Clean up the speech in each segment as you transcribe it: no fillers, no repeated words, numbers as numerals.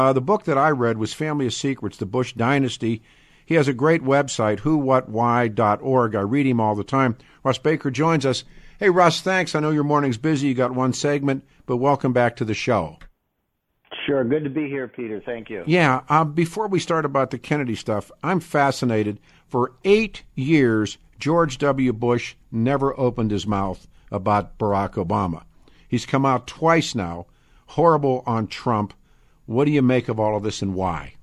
The book that I read was Family of Secrets, The Bush Dynasty. He has a great website, whowhatwhy.org. I read him all the time. Russ Baker joins us. Hey, Russ, thanks. I know your morning's busy. You got one segment, but welcome back to the show. Sure. Good to be here, Peter. Thank you. Yeah. Before we start about the Kennedy stuff, I'm fascinated. For 8 years, George W. Bush never opened his mouth about Barack Obama. He's come out twice now, horrible on Trump. What do you make of all of this and why?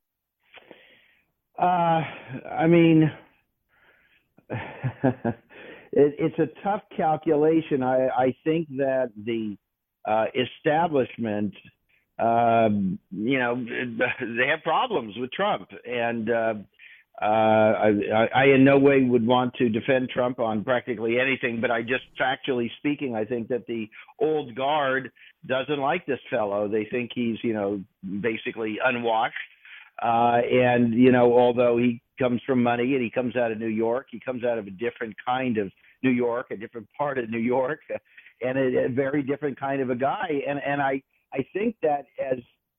I mean, it's a tough calculation. I think that the establishment, they have problems with Trump. And I in no way would want to defend Trump on practically anything, but I just factually speaking, I think that the old guard doesn't like this fellow. They think he's, basically unwashed. Although he comes from money and he comes out of New York, he comes out of a different kind of New York, a different part of New York, and a very different kind of a guy. And I think that as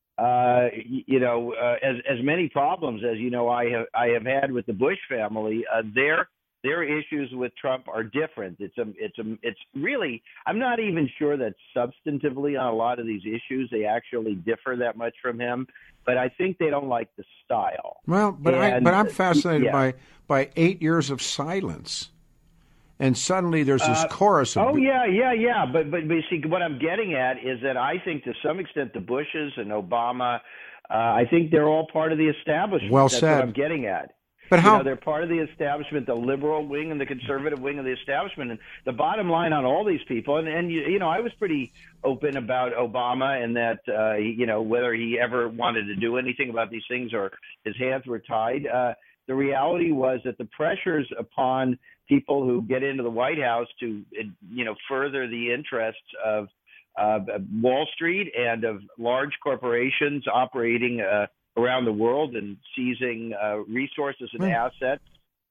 many problems as I have had with the Bush family, their issues with Trump are different. It's really, I'm not even sure that substantively on a lot of these issues they actually differ that much from him, but I think they don't like the style. Well, I'm fascinated by 8 years of silence. And suddenly there's this chorus of... Yeah. But see, what I'm getting at is that I think to some extent the Bushes and Obama, I think they're all part of the establishment. Well That's said. what I'm getting at. But how... they're part of the establishment, the liberal wing and the conservative wing of the establishment. And the bottom line on all these people, and I was pretty open about Obama and that, whether he ever wanted to do anything about these things or his hands were tied. The reality was that the pressures upon people who get into the White House to, further the interests of Wall Street and of large corporations operating around the world and seizing resources and assets,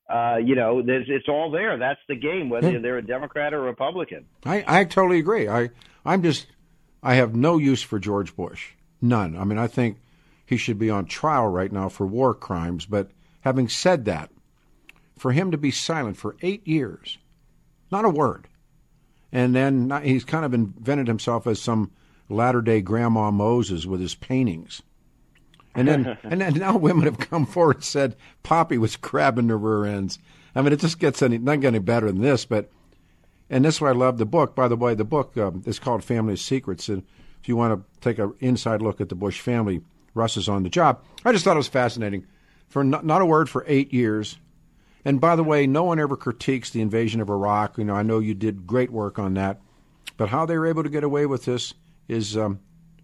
it's all there. That's the game, whether they're a Democrat or Republican. I totally agree. I have no use for George Bush. None. I mean, I think he should be on trial right now for war crimes. But having said that, for him to be silent for 8 years, not a word, and then he's kind of invented himself as some latter-day Grandma Moses with his paintings. And then now women have come forward and said Poppy was crabbing the rear ends. I mean, it just gets not getting any better than this. And this is why I love the book. By the way, the book is called Family of Secrets. And if you want to take an inside look at the Bush family, Russ is on the job. I just thought it was fascinating. For not a word for 8 years. And by the way, no one ever critiques the invasion of Iraq. I know you did great work on that. But how they were able to get away with this is, to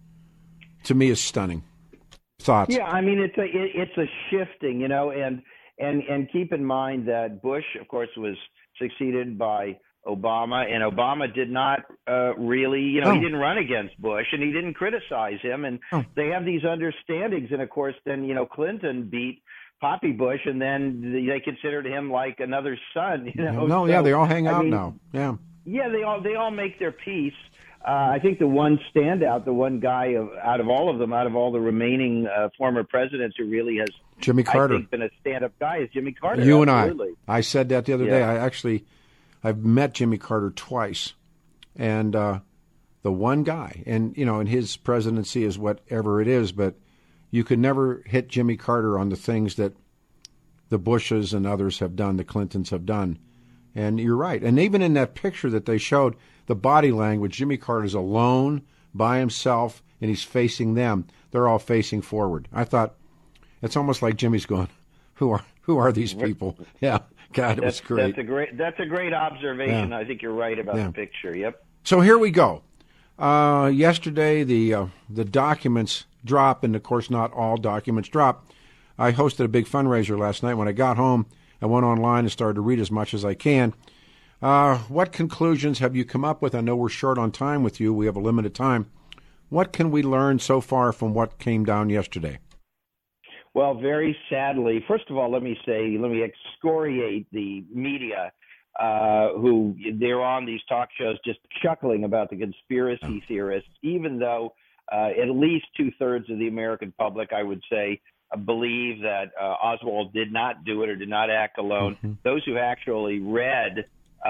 me, is stunning. Thoughts? Yeah, I mean, it's a shifting, and keep in mind that Bush, of course, was succeeded by Obama, and Obama did not really, he didn't run against Bush, and he didn't criticize him, and they have these understandings, and of course, then Clinton beat Poppy Bush, and then they considered him like another son. They all hang out now. Yeah, they all make their peace. I think the one standout, the one guy out of all of them, out of all the remaining former presidents who really has, Jimmy Carter, I think, been a stand-up guy is Jimmy Carter. You absolutely. And I said that the other day. I've met Jimmy Carter twice, and the one guy, and in his presidency is whatever it is, but you could never hit Jimmy Carter on the things that the Bushes and others have done, the Clintons have done. And you're right. And even in that picture that they showed, the body language, Jimmy Carter's alone by himself, and he's facing them. They're all facing forward. I thought it's almost like Jimmy's going, who are these people? Yeah, God, it was great. That's a great observation. Yeah. I think you're right about the picture. Yep. So here we go. Yesterday, the documents drop, and of course, not all documents drop. I hosted a big fundraiser last night. When I got home, I went online and started to read as much as I can. What conclusions have you come up with? I know we're short on time with you. We have a limited time. What can we learn so far from what came down yesterday? Well, very sadly, first of all, let me excoriate the media who they're on these talk shows just chuckling about the conspiracy theorists, even though at least 2/3 of the American public, I would say, believe that Oswald did not do it or did not act alone. Mm-hmm. Those who actually read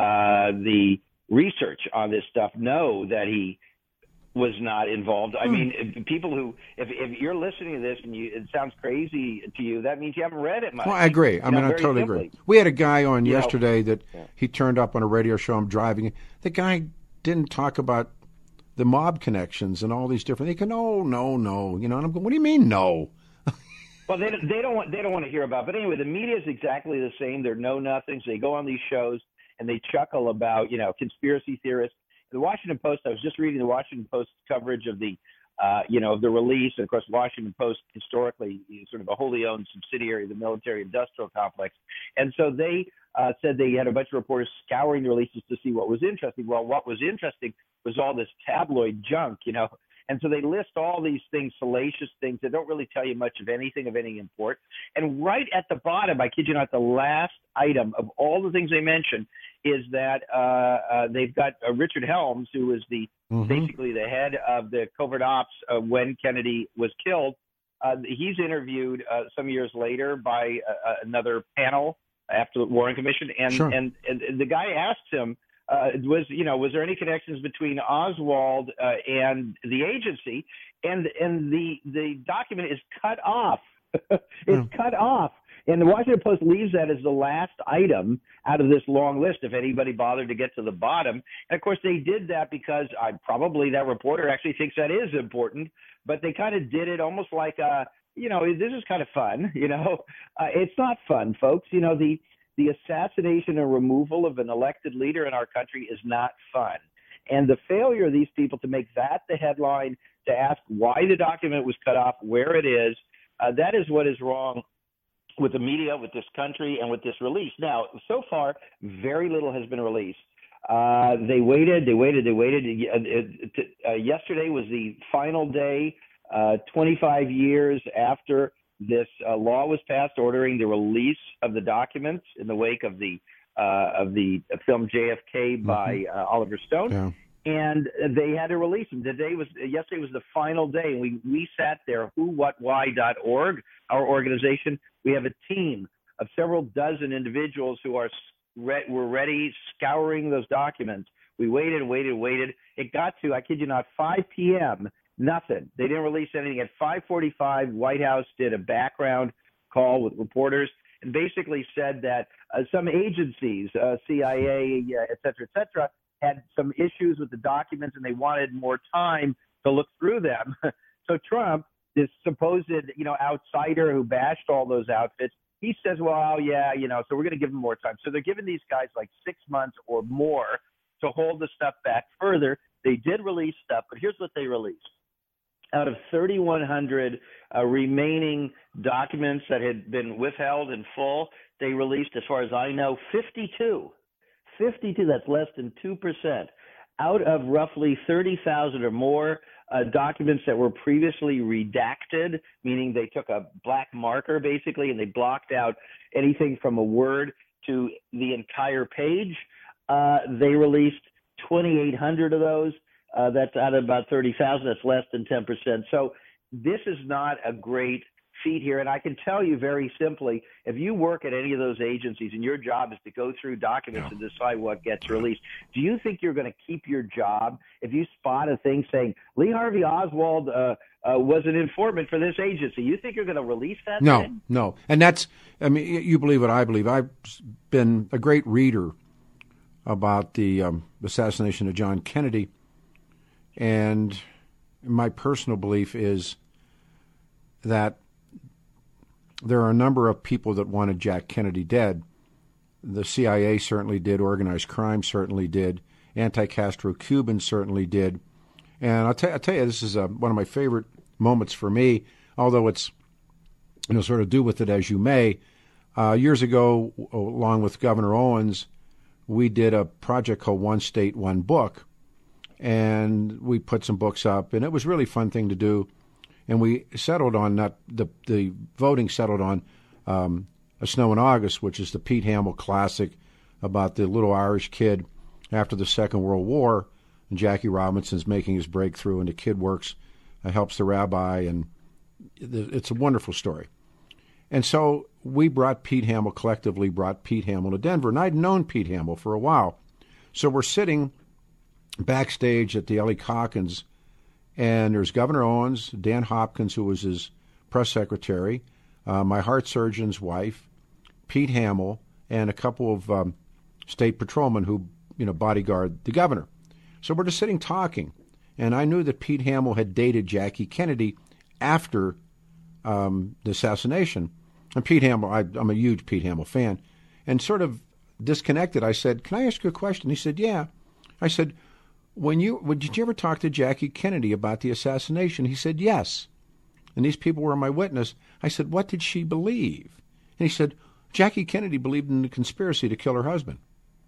the research on this stuff know that he was not involved. I mean, people who, if you're listening to this and it sounds crazy to you, that means you haven't read it much. Well, I agree. I totally agree. We had a guy on yesterday that he turned up on a radio show. I'm driving. The guy didn't talk about the mob connections and all these different. They go, no. And I'm going, what do you mean, no? Well, they don't want to hear about it. But anyway, the media is exactly the same. They're know-nothings. They go on these shows and they chuckle about, conspiracy theorists. The Washington Post, I was just reading the Washington Post coverage of the, of the release. And of course, Washington Post historically is sort of a wholly owned subsidiary of the military-industrial complex. And so they said they had a bunch of reporters scouring the releases to see what was interesting. Well, what was interesting was all this tabloid junk, And so they list all these things, salacious things that don't really tell you much of anything of any import. And right at the bottom, I kid you not, the last item of all the things they mention is that they've got Richard Helms, who was basically the head of the covert ops when Kennedy was killed. He's interviewed some years later by another panel after the Warren Commission, and the guy asked him, was there any connections between Oswald and the agency? And the document is cut off. It's cut off. And the Washington Post leaves that as the last item out of this long list, if anybody bothered to get to the bottom. And, of course, they did that because probably that reporter actually thinks that is important, but they kind of did it almost like, this is kind of fun. It's not fun, folks. The assassination and removal of an elected leader in our country is not fun. And the failure of these people to make that the headline, to ask why the document was cut off, where it is, that is what is wrong with the media, with this country, and with this release. Now, so far, very little has been released. They waited. Yesterday was the final day, 25 years after this law was passed ordering the release of the documents in the wake of the film JFK by Oliver Stone. Yeah. And they had to release them. Yesterday was the final day, and we sat there, whowhatwhy.org, our organization. We have a team of several dozen individuals who were ready, scouring those documents. We waited. It got to, I kid you not, 5 p.m., nothing. They didn't release anything. At 5:45, White House did a background call with reporters and basically said that some agencies, CIA, et cetera, had some issues with the documents and they wanted more time to look through them. So Trump, this supposed, outsider who bashed all those outfits, he says, well, yeah, so we're going to give them more time. So they're giving these guys like 6 months or more to hold the stuff back further. They did release stuff, but here's what they released. Out of 3,100 remaining documents that had been withheld in full, they released, as far as I know, 52. 52, that's less than 2%. Out of roughly 30,000 or more documents that were previously redacted, meaning they took a black marker basically and they blocked out anything from a word to the entire page, they released 2,800 of those. That's out of about 30,000. That's less than 10%. So this is not a great feat here. And I can tell you very simply, if you work at any of those agencies and your job is to go through documents and decide what gets released, do you think you're going to keep your job if you spot a thing saying Lee Harvey Oswald was an informant for this agency? You think you're going to release that thing? No. And that's, you believe what I believe. I've been a great reader about the assassination of John Kennedy. And my personal belief is that there are a number of people that wanted Jack Kennedy dead. The CIA certainly did. Organized crime certainly did. Anti-Castro Cubans certainly did. And I'll tell you, this is one of my favorite moments for me, although it's, sort of do with it as you may. Years ago, along with Governor Owens, we did a project called One State, One Book. And we put some books up, and it was a really fun thing to do. And we settled on the voting settled on A Snow in August, which is the Pete Hamill classic about the little Irish kid after the Second World War. And Jackie Robinson's making his breakthrough, and the kid works helps the rabbi, and it's a wonderful story. And so we collectively brought Pete Hamill to Denver, and I'd known Pete Hamill for a while. So we're sitting backstage at the Ellie Calkins, and there's Governor Owens, Dan Hopkins, who was his press secretary, my heart surgeon's wife, Pete Hamill, and a couple of state patrolmen who, bodyguard the governor. So we're just sitting talking, and I knew that Pete Hamill had dated Jackie Kennedy after the assassination. And Pete Hamill, I'm a huge Pete Hamill fan, and sort of disconnected, I said, "Can I ask you a question?" He said, "Yeah." I said, did you ever talk to Jackie Kennedy about the assassination? He said, "Yes." And these people were my witness. I said, "What did she believe?" And he said, "Jackie Kennedy believed in the conspiracy to kill her husband."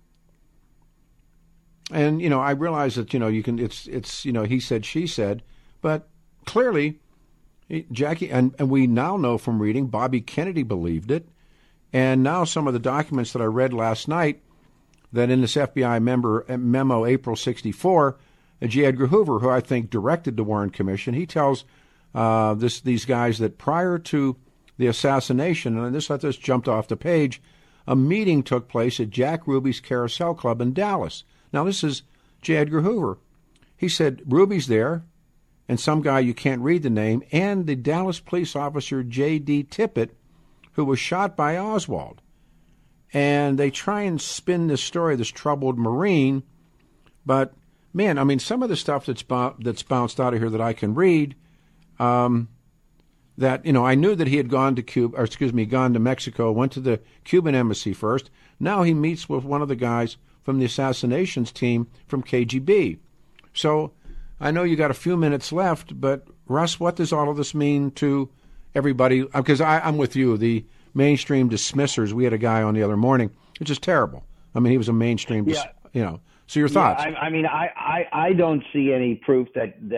And, I realized that, it's he said, she said, but clearly Jackie, and we now know from reading, Bobby Kennedy believed it. And now some of the documents that I read last night, that in this FBI memo, April 1964, J. Edgar Hoover, who I think directed the Warren Commission, he tells these guys that prior to the assassination, and this jumped off the page, a meeting took place at Jack Ruby's Carousel Club in Dallas. Now, this is J. Edgar Hoover. He said, Ruby's there, and some guy you can't read the name, and the Dallas police officer J.D. Tippit, who was shot by Oswald. And they try and spin this story, this troubled Marine, but, man, some of the stuff that's bounced out of here that I can read, that, I knew that he had gone to Mexico, went to the Cuban embassy first. Now he meets with one of the guys from the assassinations team from KGB. So I know you got a few minutes left, but Russ, what does all of this mean to everybody? Because I'm with you, the mainstream dismissers. We had a guy on the other morning. It's just terrible. He was a mainstream, So your thoughts? Yeah, I don't see any proof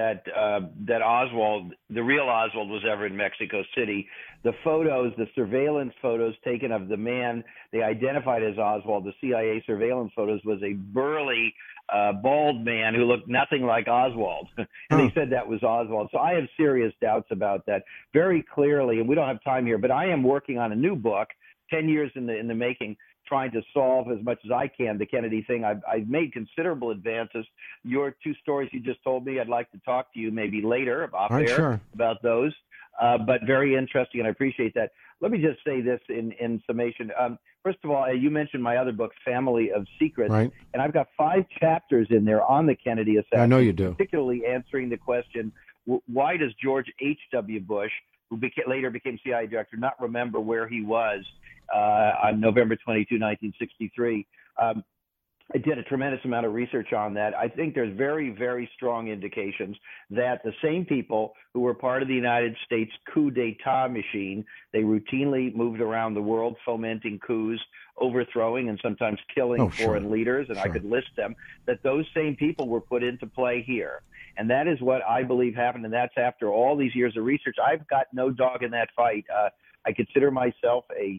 that Oswald, the real Oswald, was ever in Mexico City. The photos, the surveillance photos taken of the man they identified as Oswald, the CIA surveillance photos, was a burly, bald man who looked nothing like Oswald. And they said that was Oswald. So I have serious doubts about that very clearly. And we don't have time here, but I am working on a new book, 10 years in the making, trying to solve as much as I can the Kennedy thing. I've made considerable advances. Your two stories you just told me, I'd like to talk to you maybe later off air about those. But very interesting, and I appreciate that. Let me just say this in summation. First of all, you mentioned my other book, Family of Secrets, right. And I've got 5 chapters in there on the Kennedy assassination. I know you do. Particularly answering the question, why does George H.W. Bush, who later became CIA director, not remember where he was on November 22, 1963? I did a tremendous amount of research on that. I think there's very, very strong indications that the same people who were part of the United States coup d'etat machine, they routinely moved around the world fomenting coups, overthrowing and sometimes killing foreign leaders, and I could list them, that those same people were put into play here. And that is what I believe happened, and that's after all these years of research. I've got no dog in that fight. I consider myself a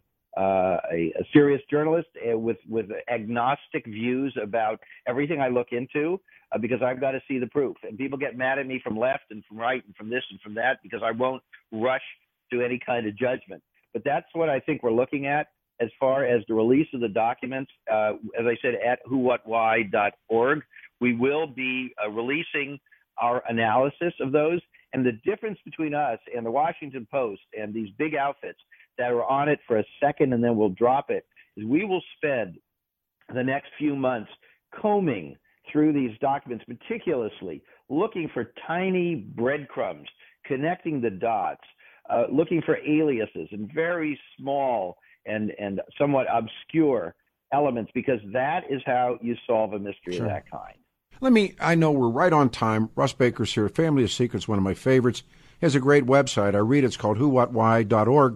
serious journalist with agnostic views about everything I look into, because I've got to see the proof. And people get mad at me from left and from right and from this and from that because I won't rush to any kind of judgment. But that's what I think we're looking at as far as the release of the documents. As I said, at whowhatwhy.org, we will be releasing our analysis of those. And the difference between us and the Washington Post and these big outfits that are on it for a second and then we'll drop it is we will spend the next few months combing through these documents meticulously, looking for tiny breadcrumbs, connecting the dots, looking for aliases and very small and somewhat obscure elements, because that is how you solve a mystery of that kind. I know we're right on time. Russ Baker's here. Family of Secrets, one of my favorites. He has a great website. I read it. It's called whowhatwhy.org.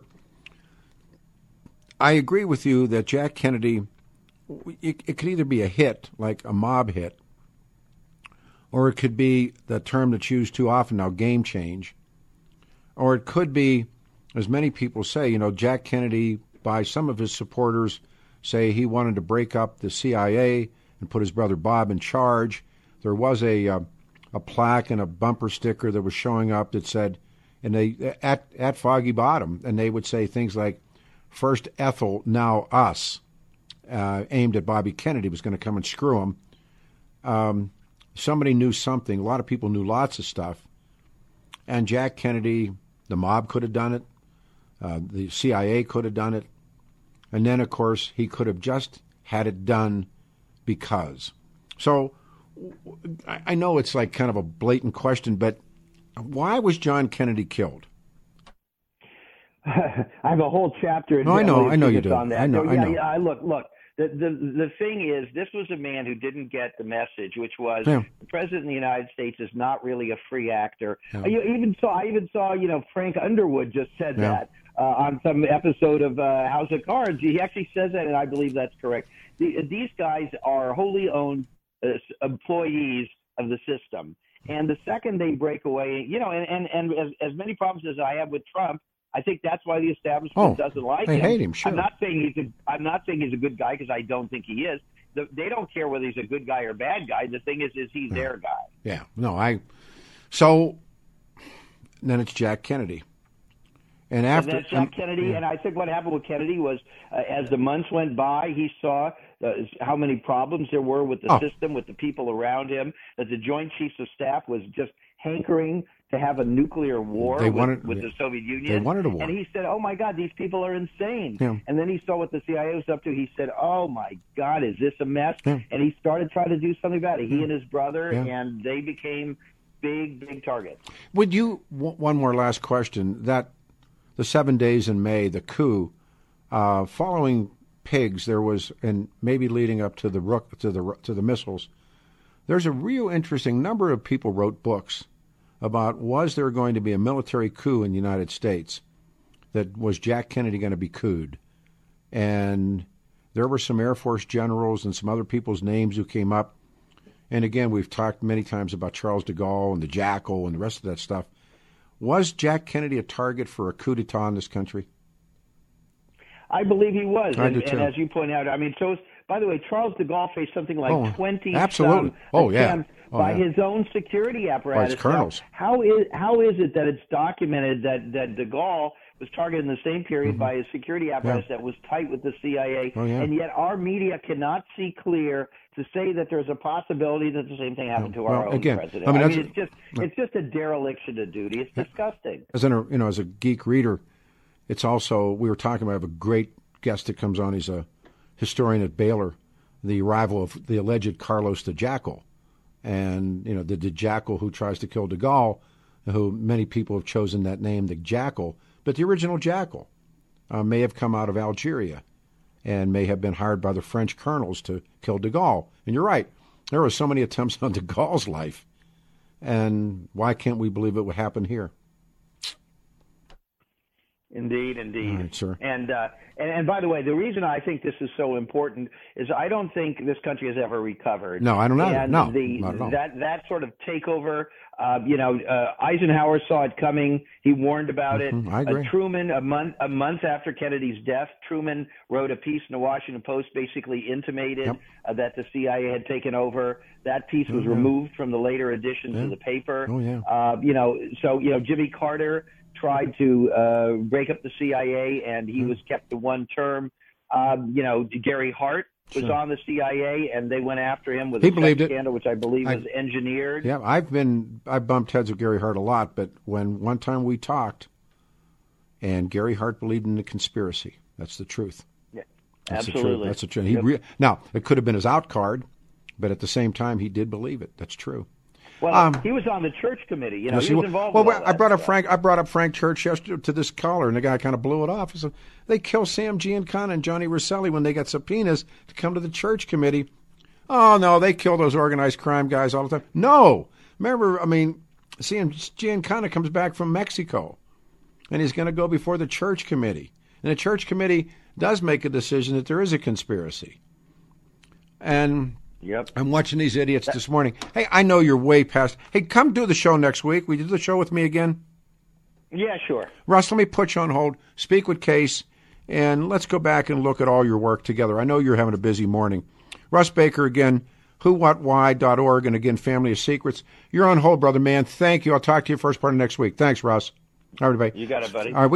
I agree with you that Jack Kennedy, it could either be a hit, like a mob hit, or it could be the term that's used too often now, game change, or it could be, as many people say, Jack Kennedy, by some of his supporters, say he wanted to break up the CIA and put his brother Bob in charge. There was a a plaque and a bumper sticker that was showing up that said, and they at Foggy Bottom, and they would say things like, "First Ethel, now us," aimed at Bobby Kennedy, was going to come and screw him. Somebody knew something. A lot of people knew lots of stuff. And Jack Kennedy, the mob could have done it. The CIA could have done it. And then, of course, he could have just had it done because. So I know it's like kind of a blatant question, but why was John Kennedy killed? I have a whole chapter. No, I know you do. On that. I know. Look. The thing is, this was a man who didn't get the message, which was the president of the United States is not really a free actor. Yeah. I even saw, Frank Underwood just said that on some episode of House of Cards. He actually says that, and I believe that's correct. These guys are wholly owned employees of the system, and the second they break away, and as many problems as I have with Trump, I think that's why the establishment doesn't like him. They hate him. Sure. I'm not saying he's a good guy, because I don't think he is. They don't care whether he's a good guy or bad guy. The thing is he's their guy. Yeah. No. So then it's Jack Kennedy, and that's Jack Kennedy. And I think what happened with Kennedy was, as the months went by, he saw how many problems there were with the system, with the people around him. That the Joint Chiefs of Staff was just hankering to have a nuclear war with the Soviet Union. They wanted a war. And he said, "Oh, my God, these people are insane." Yeah. And then he saw what the CIA was up to. He said, "Oh, my God, is this a mess?" Yeah. And he started trying to do something about it. He and his brother, and they became big targets. Would you, one more last question, that the 7 days in May, the coup, following Pigs, there was, and maybe leading up to the missiles, there's a real interesting number of people wrote books about, was there going to be a military coup in the United States? That was Jack Kennedy going to be couped? And there were some Air Force generals and some other people's names who came up. And again, we've talked many times about Charles de Gaulle and the Jackal and the rest of that stuff. Was Jack Kennedy a target for a coup d'etat in this country? I believe he was. I do too. And as you point out, by the way, Charles de Gaulle faced something like 20 attempts by his own security apparatus. By his colonels. Now, how is it that it's documented that de Gaulle was targeted in the same period by his security apparatus that was tight with the CIA, and yet our media cannot see clear to say that there's a possibility that the same thing happened to our own president. It's just a dereliction of duty. It's disgusting. As a geek reader, it's also, we were talking about, I have a great guest that comes on. He's a historian at Baylor, the rival of the alleged Carlos the Jackal. And, the Jackal who tries to kill de Gaulle, who many people have chosen that name, the Jackal. But the original Jackal may have come out of Algeria and may have been hired by the French colonels to kill de Gaulle. And you're right, there were so many attempts on de Gaulle's life. And why can't we believe it would happen here? Indeed. All right, sir. And by the way, the reason I think this is so important is I don't think this country has ever recovered. No, I don't know. And not at all. That sort of takeover, Eisenhower saw it coming. He warned about it. I agree. Truman, a month after Kennedy's death, Truman wrote a piece in the Washington Post, basically intimated that the CIA had taken over. That piece was removed from the later editions of the paper. Oh yeah. Jimmy Carter tried to break up the CIA, and he was kept to one term. Gary Hart was on the CIA, and they went after him with a sex scandal, which I believe was engineered. Yeah, I bumped heads with Gary Hart a lot, but when one time we talked, and Gary Hart believed in the conspiracy. That's the truth. Yeah, that's absolutely. That's the truth. Now, it could have been his out card, but at the same time, he did believe it. That's true. Well, he was on the church committee. He was involved. Well, I brought up Frank Church yesterday to this caller, and the guy kind of blew it off. He said they killed Sam Giancana and Johnny Rosselli when they got subpoenas to come to the church committee. Oh no, they kill those organized crime guys all the time. No, remember, Sam Giancana comes back from Mexico, and he's going to go before the church committee, and the church committee does make a decision that there is a conspiracy, and. Yep. I'm watching these idiots this morning. Hey, I know you're way past. Hey, come do the show next week. Will you do the show with me again? Yeah, sure. Russ, let me put you on hold, speak with Case, and let's go back and look at all your work together. I know you're having a busy morning. Russ Baker, again, whowhatwhy.org. And again, Family of Secrets. You're on hold, brother man. Thank you. I'll talk to you first part of next week. Thanks, Russ. All right, everybody. You got it, buddy. All right.